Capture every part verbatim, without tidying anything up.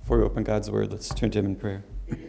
Before we open God's Word, let's turn to Him in prayer.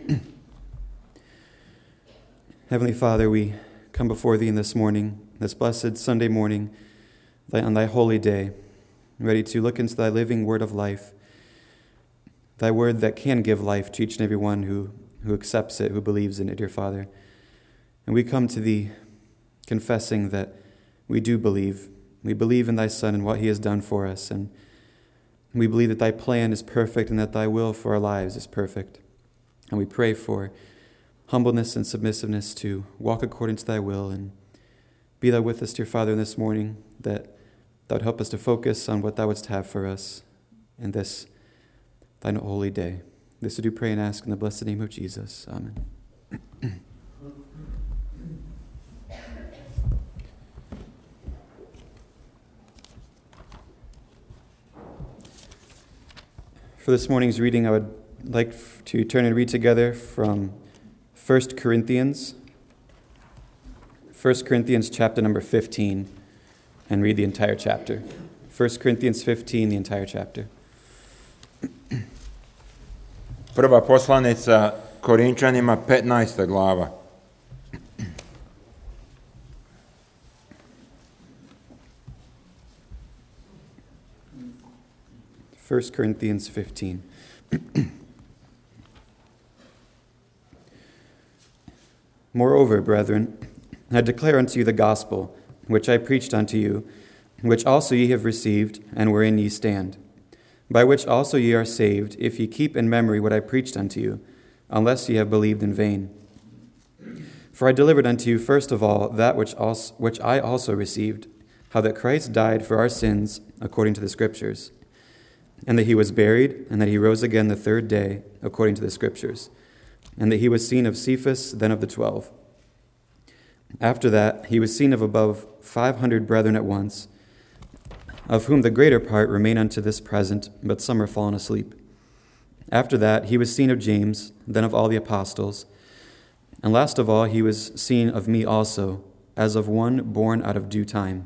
Heavenly Father, we come before Thee in this morning, this blessed Sunday morning, on Thy holy day, ready to look into Thy living Word of life, Thy Word that can give life to each and every one who, who accepts it, who believes in it, dear Father. And we come to Thee confessing that we do believe. We believe in Thy Son and what He has done for us, and we believe that Thy plan is perfect and that Thy will for our lives is perfect. And we pray for humbleness and submissiveness to walk according to Thy will. And be Thou with us, dear Father, this morning, that Thou would help us to focus on what Thou wouldst have for us in this Thy holy day. This we do pray and ask in the blessed name of Jesus. Amen. For this morning's reading, I would like to turn and read together from First Corinthians, First Corinthians chapter number fifteen, and read the entire chapter. First Corinthians fifteen, the entire chapter. Prva poslanica Korinčanima, petnaesta glava. First Corinthians fifteen. Moreover, brethren, I declare unto you the gospel, which I preached unto you, which also ye have received, and wherein ye stand, by which also ye are saved, if ye keep in memory what I preached unto you, unless ye have believed in vain. For I delivered unto you first of all that which also, which I also received, how that Christ died for our sins according to the Scriptures, and that he was buried, and that he rose again the third day, according to the Scriptures, and that he was seen of Cephas, then of the twelve. After that, he was seen of above five hundred brethren at once, of whom the greater part remain unto this present, but some are fallen asleep. After that, he was seen of James, then of all the apostles, and last of all, he was seen of me also, as of one born out of due time.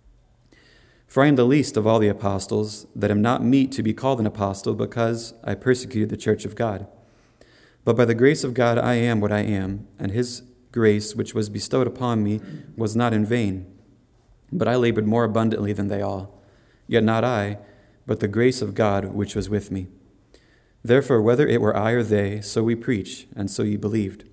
For I am the least of all the apostles, that am not meet to be called an apostle, because I persecuted the church of God. But by the grace of God I am what I am, and his grace which was bestowed upon me was not in vain. But I labored more abundantly than they all. Yet not I, but the grace of God which was with me. Therefore, whether it were I or they, so we preach, and so ye believed.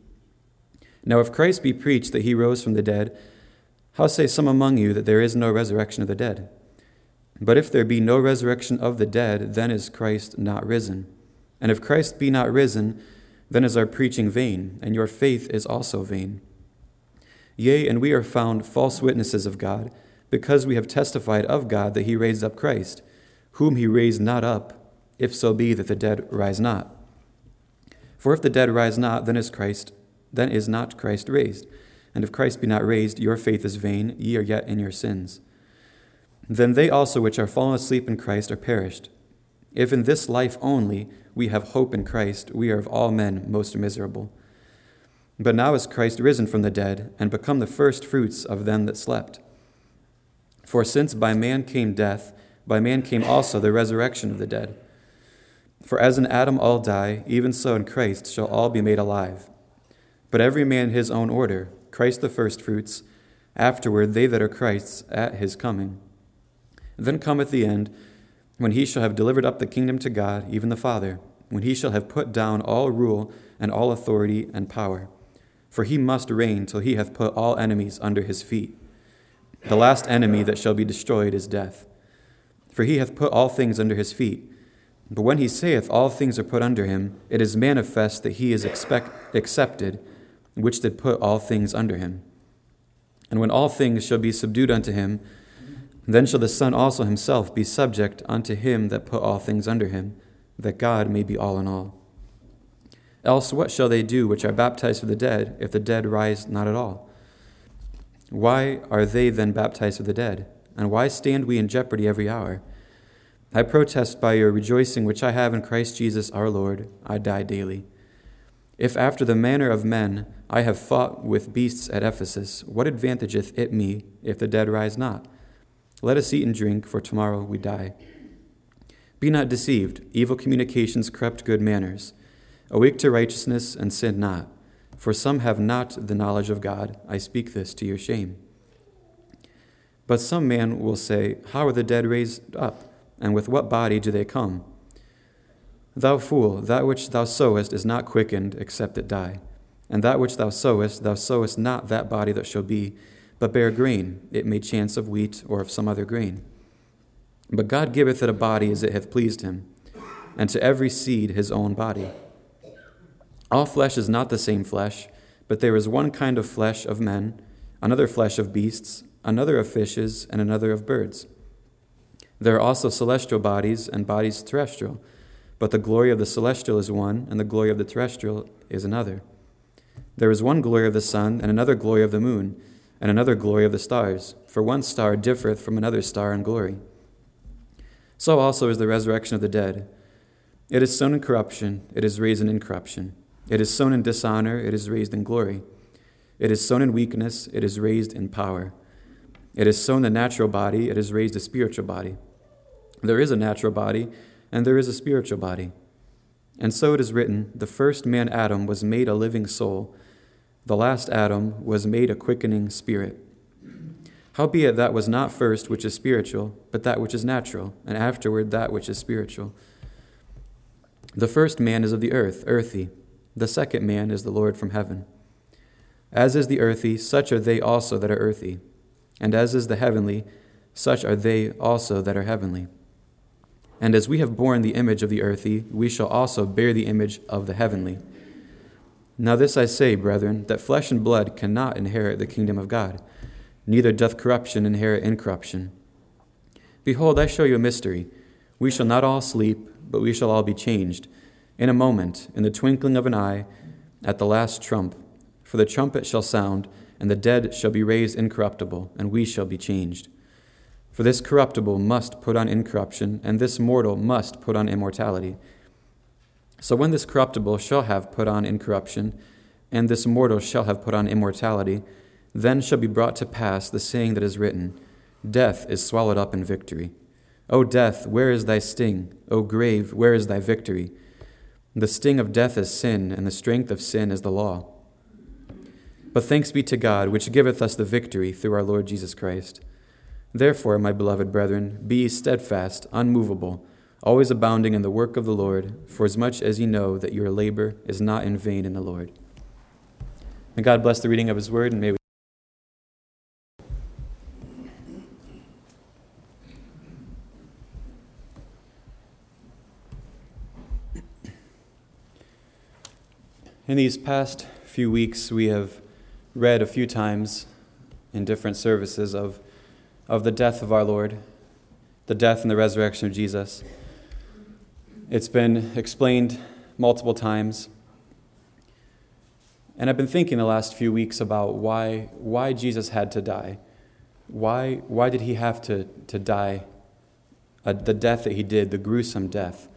Now if Christ be preached that he rose from the dead, how say some among you that there is no resurrection of the dead? But if there be no resurrection of the dead, then is Christ not risen. And if Christ be not risen, then is our preaching vain, and your faith is also vain. Yea, and we are found false witnesses of God, because we have testified of God that he raised up Christ, whom he raised not up, if so be that the dead rise not. For if the dead rise not, then is Christ, then is not Christ raised. And if Christ be not raised, your faith is vain, ye are yet in your sins. Then they also which are fallen asleep in Christ are perished. If in this life only we have hope in Christ, we are of all men most miserable. But now is Christ risen from the dead, and become the first fruits of them that slept. For since by man came death, by man came also the resurrection of the dead. For as in Adam all die, even so in Christ shall all be made alive. But every man his own order, Christ the first fruits, afterward they that are Christ's at his coming. Then cometh the end, when he shall have delivered up the kingdom to God, even the Father, when he shall have put down all rule and all authority and power. For he must reign till he hath put all enemies under his feet. The last enemy that shall be destroyed is death. For he hath put all things under his feet. But when he saith all things are put under him, it is manifest that he is expect, accepted, which did put all things under him. And when all things shall be subdued unto him, then shall the Son also himself be subject unto him that put all things under him, that God may be all in all. Else what shall they do which are baptized for the dead, if the dead rise not at all? Why are they then baptized for the dead? And why stand we in jeopardy every hour? I protest by your rejoicing which I have in Christ Jesus our Lord, I die daily. If after the manner of men I have fought with beasts at Ephesus, what advantageth it me if the dead rise not? Let us eat and drink, for tomorrow we die. Be not deceived. Evil communications corrupt good manners. Awake to righteousness and sin not. For some have not the knowledge of God. I speak this to your shame. But some man will say, how are the dead raised up? And with what body do they come? Thou fool, that which thou sowest is not quickened, except it die. And that which thou sowest, thou sowest not that body that shall be, but bear grain, it may chance of wheat or of some other grain. But God giveth it a body as it hath pleased him, and to every seed his own body. All flesh is not the same flesh, but there is one kind of flesh of men, another flesh of beasts, another of fishes, and another of birds. There are also celestial bodies and bodies terrestrial, but the glory of the celestial is one, and the glory of the terrestrial is another. There is one glory of the sun, and another glory of the moon, and another glory of the stars, for one star differeth from another star in glory. So also is the resurrection of the dead. It is sown in corruption, it is raised in incorruption. It is sown in dishonor, it is raised in glory. It is sown in weakness, it is raised in power. It is sown a natural body, it is raised a spiritual body. There is a natural body, and there is a spiritual body. And so it is written, the first man Adam was made a living soul, the last Adam was made a quickening spirit. Howbeit that was not first which is spiritual, but that which is natural, and afterward that which is spiritual. The first man is of the earth, earthy. The second man is the Lord from heaven. As is the earthy, such are they also that are earthy. And as is the heavenly, such are they also that are heavenly. And as we have borne the image of the earthy, we shall also bear the image of the heavenly. Now this I say, brethren, that flesh and blood cannot inherit the kingdom of God, neither doth corruption inherit incorruption. Behold, I show you a mystery. We shall not all sleep, but we shall all be changed. In a moment, in the twinkling of an eye, at the last trump. For the trumpet shall sound, and the dead shall be raised incorruptible, and we shall be changed. For this corruptible must put on incorruption, and this mortal must put on immortality. So when this corruptible shall have put on incorruption, and this mortal shall have put on immortality, then shall be brought to pass the saying that is written, Death is swallowed up in victory. O death, where is thy sting? O grave, where is thy victory? The sting of death is sin, and the strength of sin is the law. But thanks be to God, which giveth us the victory through our Lord Jesus Christ. Therefore, my beloved brethren, be ye steadfast, unmovable, always abounding in the work of the Lord, for as much as ye know that your labor is not in vain in the Lord. May God bless the reading of his word, and may we In these past few weeks, we have read a few times in different services of, of the death of our Lord, the death and the resurrection of Jesus. It's been explained multiple times. And I've been thinking the last few weeks about why why Jesus had to die. Why why did he have to, to die uh, the death that he did, the gruesome death?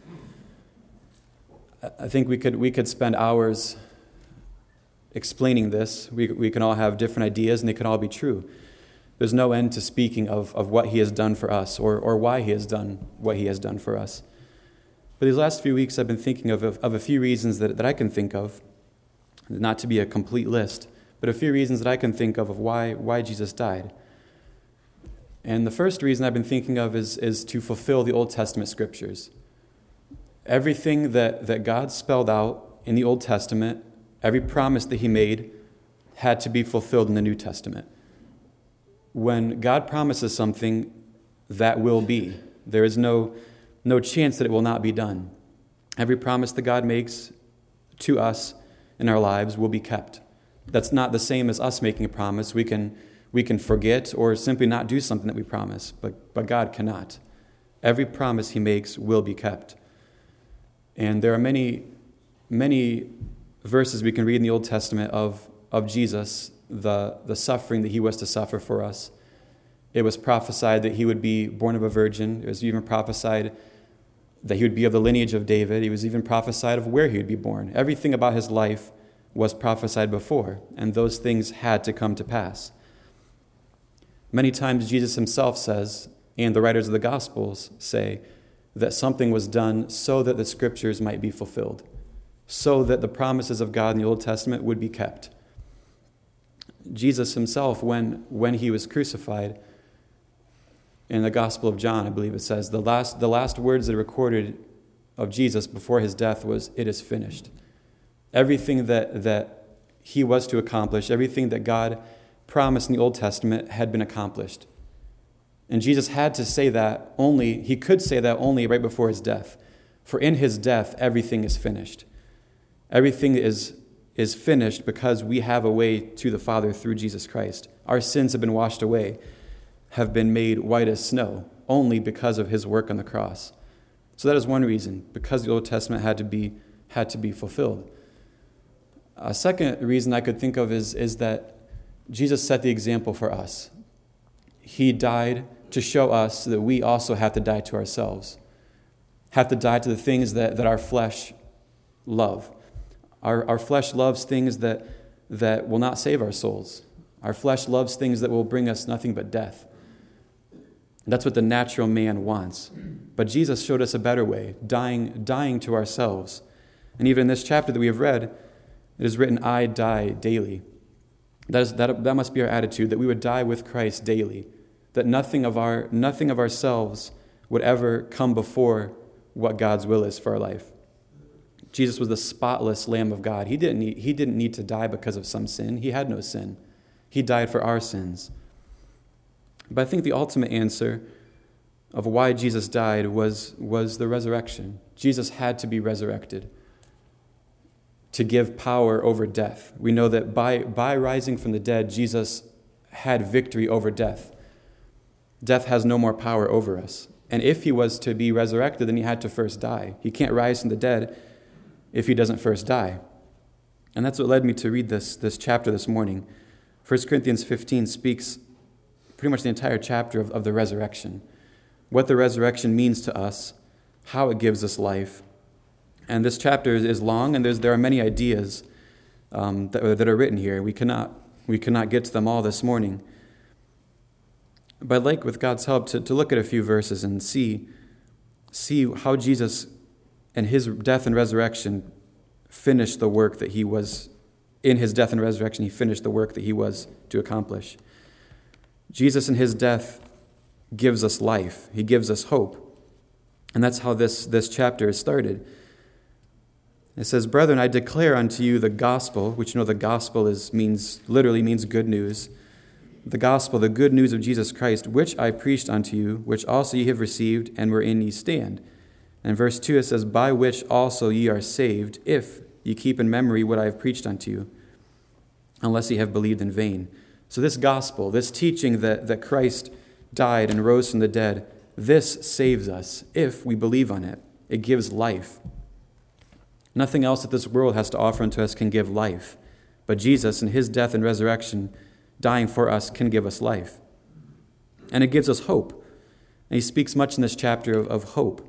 I think we could we could spend hours explaining this. We we can all have different ideas, and they can all be true. There's no end to speaking of, of what he has done for us, or or why he has done what he has done for us. But these last few weeks, I've been thinking of, of, of a few reasons that, that I can think of, not to be a complete list, but a few reasons that I can think of of why why Jesus died. And the first reason I've been thinking of is, is to fulfill the Old Testament scriptures. Everything that, that God spelled out in the Old Testament, every promise that he made, had to be fulfilled in the New Testament. When God promises something, that will be. There is no, no chance that it will not be done. Every promise that God makes to us in our lives will be kept. That's not the same as us making a promise. We can, we can forget or simply not do something that we promise, but, but God cannot. Every promise he makes will be kept. And there are many, many verses we can read in the Old Testament of, of Jesus, the, the suffering that he was to suffer for us. It was prophesied that he would be born of a virgin. It was even prophesied that he would be of the lineage of David. He was even prophesied of where he would be born. Everything about his life was prophesied before, and those things had to come to pass. Many times Jesus himself says, and the writers of the Gospels say, that something was done so that the scriptures might be fulfilled, so that the promises of God in the Old Testament would be kept. Jesus himself, when, when he was crucified, in the Gospel of John, I believe it says, the last, the last words that are recorded of Jesus before his death was, "It is finished." Everything that, that he was to accomplish, everything that God promised in the Old Testament had been accomplished. And Jesus had to say that only, he could say that only right before his death. For in his death, everything is finished. Everything is, is finished because we have a way to the Father through Jesus Christ. Our sins have been washed away, have been made white as snow, only because of his work on the cross. So that is one reason, because the Old Testament had to be, had to be fulfilled. A second reason I could think of is, is that Jesus set the example for us. He died to show us that we also have to die to ourselves, have to die to the things that, that our flesh love. Our, our flesh loves things that, that will not save our souls. Our flesh loves things that will bring us nothing but death. That's what the natural man wants. But Jesus showed us a better way, dying, dying to ourselves. And even in this chapter that we have read, it is written, "I die daily." That, is, that, that must be our attitude, that we would die with Christ daily, that nothing of our nothing of ourselves would ever come before what God's will is for our life. Jesus was the spotless Lamb of God. He didn't need, he didn't need to die because of some sin. He had no sin. He died for our sins. But I think the ultimate answer of why Jesus died was, was the resurrection. Jesus had to be resurrected to give power over death. We know that by, by rising from the dead, Jesus had victory over death. Death has no more power over us. And if he was to be resurrected, then he had to first die. He can't rise from the dead if he doesn't first die. And that's what led me to read this, this chapter this morning. First Corinthians fifteen speaks pretty much the entire chapter of, of the resurrection, what the resurrection means to us, how it gives us life. And this chapter is long, and there's, there are many ideas um, that, that are written here. We cannot, we cannot get to them all this morning. But I'd like, with God's help, to, to look at a few verses and see, see how Jesus and his death and resurrection finished the work that he was, in his death and resurrection, he finished the work that he was to accomplish. Jesus in his death gives us life. He gives us hope. And that's how this, this chapter is started. It says, "Brethren, I declare unto you the gospel," which you know the gospel is means literally means good news. "The gospel, the good news of Jesus Christ, which I preached unto you, which also ye have received, and wherein ye stand." And verse two, it says, "By which also ye are saved, if ye keep in memory what I have preached unto you, unless ye have believed in vain." So this gospel, this teaching that, that Christ died and rose from the dead, this saves us if we believe on it. It gives life. Nothing else that this world has to offer unto us can give life. But Jesus, in his death and resurrection, dying for us, can give us life. And it gives us hope. And he speaks much in this chapter of, of hope.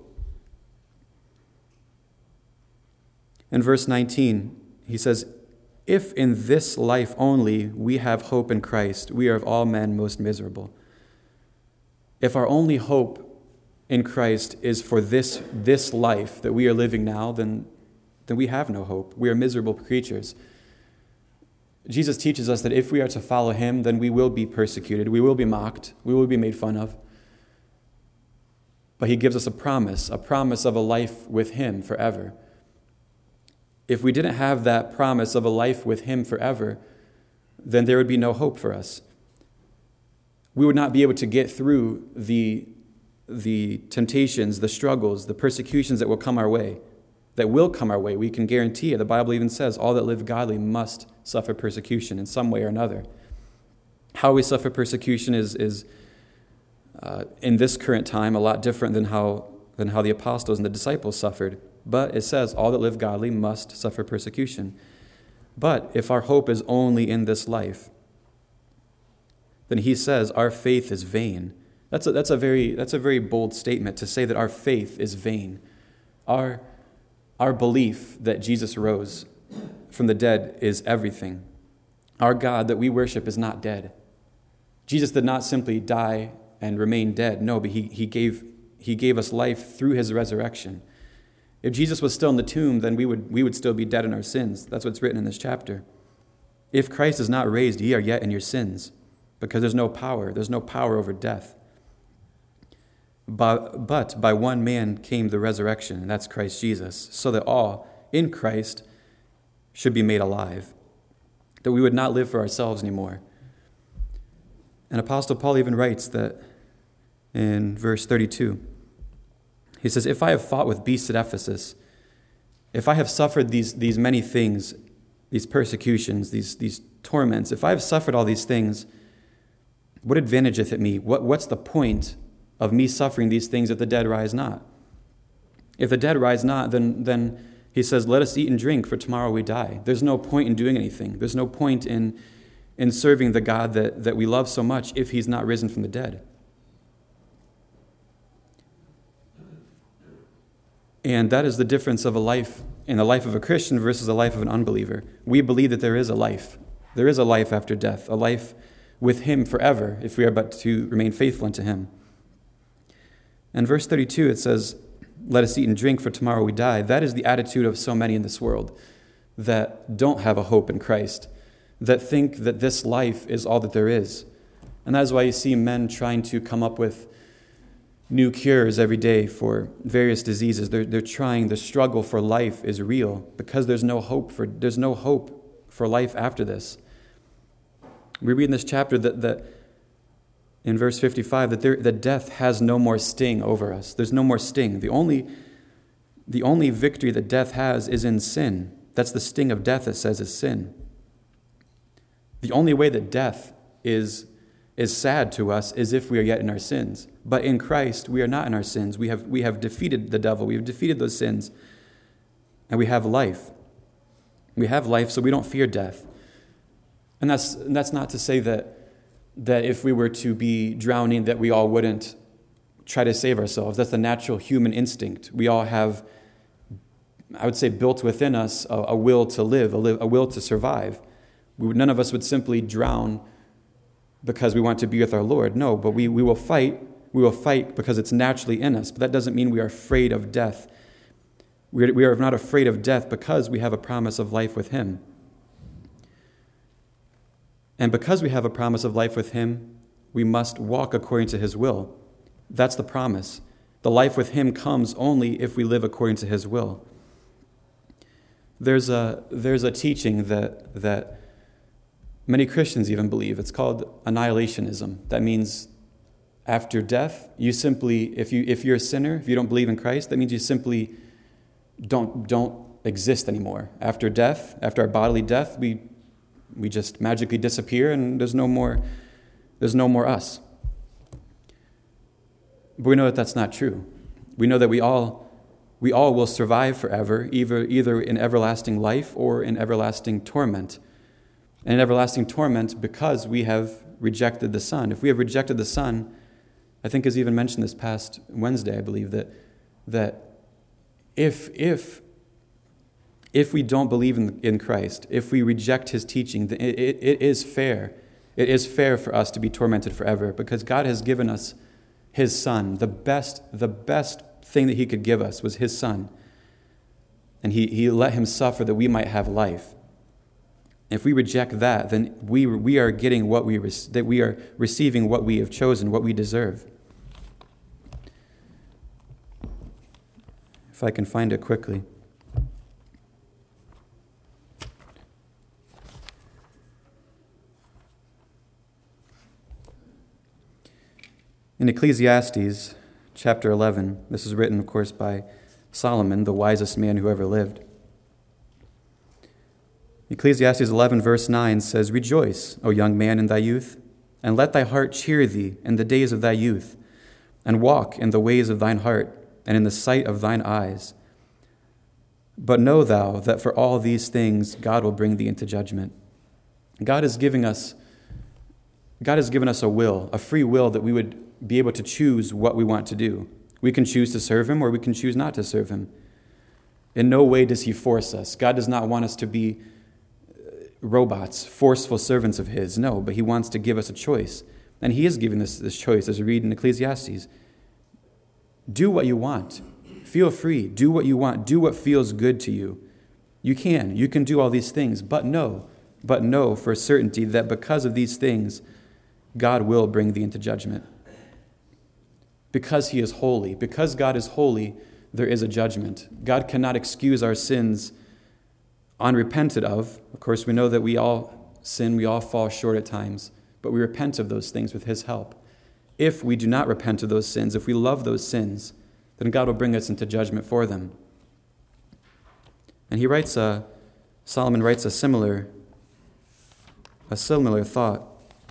In verse nineteen, he says, "If in this life only we have hope in Christ, we are of all men most miserable." If our only hope in Christ is for this, this life that we are living now, then, then we have no hope. We are miserable creatures. Jesus teaches us that if we are to follow him, then we will be persecuted, we will be mocked, we will be made fun of. But he gives us a promise, a promise of a life with him forever. If we didn't have that promise of a life with him forever, then there would be no hope for us. We would not be able to get through the, the temptations, the struggles, the persecutions that will come our way. That will come our way. We can guarantee it. The Bible even says all that live godly must suffer persecution in some way or another. How we suffer persecution is, is uh, in this current time, a lot different than how, than how the apostles and the disciples suffered. But it says all that live godly must suffer persecution. But if our hope is only in this life, then he says our faith is vain. That's a, that's a very that's a very bold statement to say that our faith is vain. Our Our belief that Jesus rose from the dead is everything. Our God that we worship is not dead. Jesus did not simply die and remain dead. No, but he, he gave he gave us life through his resurrection. If Jesus was still in the tomb, then we would we would still be dead in our sins. That's what's written in this chapter. If Christ is not raised, ye are yet in your sins, because there's no power. There's no power over death. But, but by one man came the resurrection, and that's Christ Jesus, so that all in Christ should be made alive, that we would not live for ourselves anymore. And Apostle Paul even writes that in verse thirty-two. He says, if I have fought with beasts at Ephesus, if I have suffered these, these many things, these persecutions, these, these torments, if I have suffered all these things, what advantageth it me? What, what's the point of me suffering these things if the dead rise not? If the dead rise not, then, then he says, let us eat and drink, for tomorrow we die. There's no point in doing anything. There's no point in, in serving the God that, that we love so much if he's not risen from the dead. And that is the difference of a life in the life of a Christian versus the life of an unbeliever. We believe that there is a life. There is a life after death, a life with him forever, if we are but to remain faithful unto him. And verse thirty-two, it says, let us eat and drink, for tomorrow we die. That is the attitude of so many in this world that don't have a hope in Christ, that think that this life is all that there is. And that is why you see men trying to come up with new cures every day for various diseases. They're, they're trying, the struggle for life is real because there's no hope for there's no hope for life after this. We read in this chapter that, that in verse fifty-five, that, there, that death has no more sting over us. There's no more sting. The only, the only victory that death has is in sin. That's the sting of death, it says, is sin. The only way that death is is sad to us is if we are yet in our sins. But in Christ, we are not in our sins. We have we have defeated the devil. We have defeated those sins. And we have life. We have life, so we don't fear death. And that's and that's not to say that that if we were to be drowning, that we all wouldn't try to save ourselves. That's the natural human instinct. We all have, I would say, built within us a, a will to live, a, live, a will to survive. We would, none of us would simply drown because we want to be with our Lord. No, but we, we will fight. We will fight because it's naturally in us. But that doesn't mean we are afraid of death. We are, we are not afraid of death because we have a promise of life with him. And because we have a promise of life with him, we must walk according to his will. That's the promise. The life with him comes only if we live according to his will. There's a, there's a teaching that, that many Christians even believe. It's called annihilationism. That means after death, you simply, if you if you're a sinner, if you don't believe in Christ, that means you simply don't don't exist anymore. After death, after our bodily death, we we just magically disappear, and there's no more there's no more us. But we know that that's not true. We know that we all we all will survive forever, either either in everlasting life or in everlasting torment. And in everlasting torment because we have rejected the Son. If we have rejected the Son, I think as even mentioned this past Wednesday, I believe, that that if if if we don't believe in, in Christ, if we reject his teaching, then it, it, it is fair. It is fair for us to be tormented forever because God has given us his Son. The best, the best thing that he could give us was his Son. And he, he let him suffer that we might have life. If we reject that, then we we are getting what we that we are receiving what we have chosen, what we deserve. If I can find it quickly. In Ecclesiastes chapter eleven, this is written, of course, by Solomon, the wisest man who ever lived. Ecclesiastes eleven verse nine says, Rejoice, O young man, in thy youth, and let thy heart cheer thee in the days of thy youth, and walk in the ways of thine heart, and in the sight of thine eyes. But know thou that for all these things God will bring thee into judgment. God is giving us, God has given us a will, a free will, that we would be able to choose what we want to do. We can choose to serve him or we can choose not to serve him. In no way does he force us. God does not want us to be robots, forceful servants of his. No, but he wants to give us a choice. And he is giving us this choice, as we read in Ecclesiastes. Do what you want. Feel free. Do what you want. Do what feels good to you. You can. You can do all these things, but know, but know for certainty that because of these things, God will bring thee into judgment. Because he is holy, because God is holy, there is a judgment. God cannot excuse our sins unrepented of. Of course, we know that we all sin, we all fall short at times, but we repent of those things with his help. If we do not repent of those sins, if we love those sins, then God will bring us into judgment for them. And he writes a, Solomon writes a similar, a similar thought.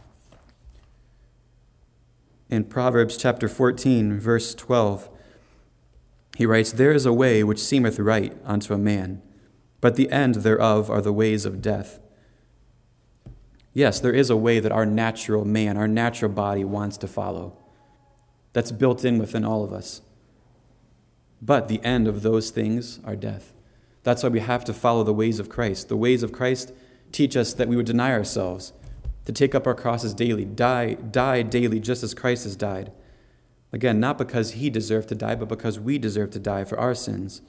In Proverbs chapter fourteen, verse twelve, he writes, "There is a way which seemeth right unto a man, but the end thereof are the ways of death." Yes, there is a way that our natural man, our natural body wants to follow. That's built in within all of us. But the end of those things are death. That's why we have to follow the ways of Christ. The ways of Christ teach us that we would deny ourselves, to take up our crosses daily, die, die daily just as Christ has died. Again, not because he deserved to die, but because we deserve to die for our sins.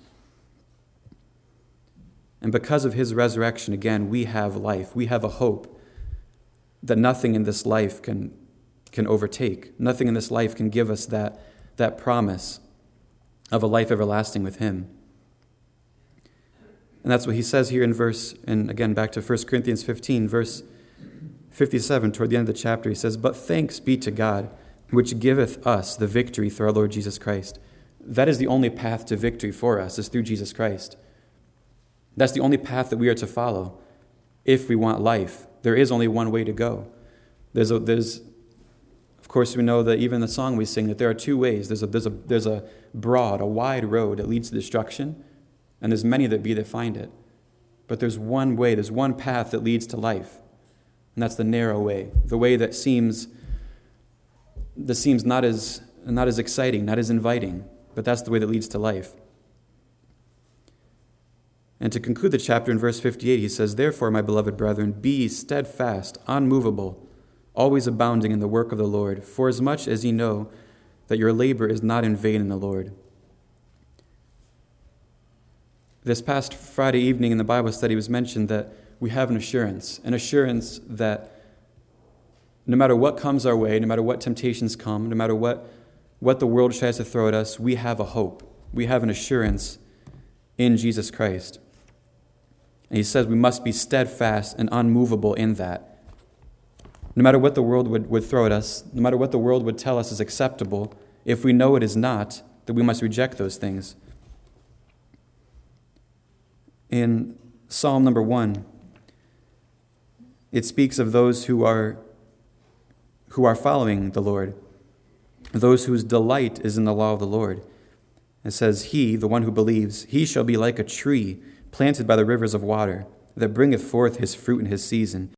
And because of his resurrection, again, we have life. We have a hope that nothing in this life can, can overtake. Nothing in this life can give us that, that promise of a life everlasting with him. And that's what he says here in verse, and again, back to First Corinthians fifteen, verse fifty-seven, toward the end of the chapter, he says, "But thanks be to God, which giveth us the victory through our Lord Jesus Christ." That is the only path to victory for us, is through Jesus Christ. That's the only path that we are to follow if we want life. There is only one way to go. There's, a, there's, of course, we know that even the song we sing, that there are two ways. There's a, there's a, there's a broad, a wide road that leads to destruction, and there's many that be that find it. But there's one way, there's one path that leads to life, and that's the narrow way, the way that seems that seems not as not as exciting, not as inviting, but that's the way that leads to life. And to conclude the chapter in verse fifty-eight, he says, "Therefore, my beloved brethren, be steadfast, unmovable, always abounding in the work of the Lord, for as much as ye know that your labor is not in vain in the Lord." This past Friday evening in the Bible study was mentioned that we have an assurance, an assurance that no matter what comes our way, no matter what temptations come, no matter what, what the world tries to throw at us, we have a hope. We have an assurance in Jesus Christ. And he says we must be steadfast and unmovable in that. No matter what the world would, would throw at us, no matter what the world would tell us is acceptable, if we know it is not, then we must reject those things. In Psalm number one, it speaks of those who are who are following the Lord, those whose delight is in the law of the Lord. It says, "He, the one who believes, he shall be like a tree planted by the rivers of water, that bringeth forth his fruit in his season.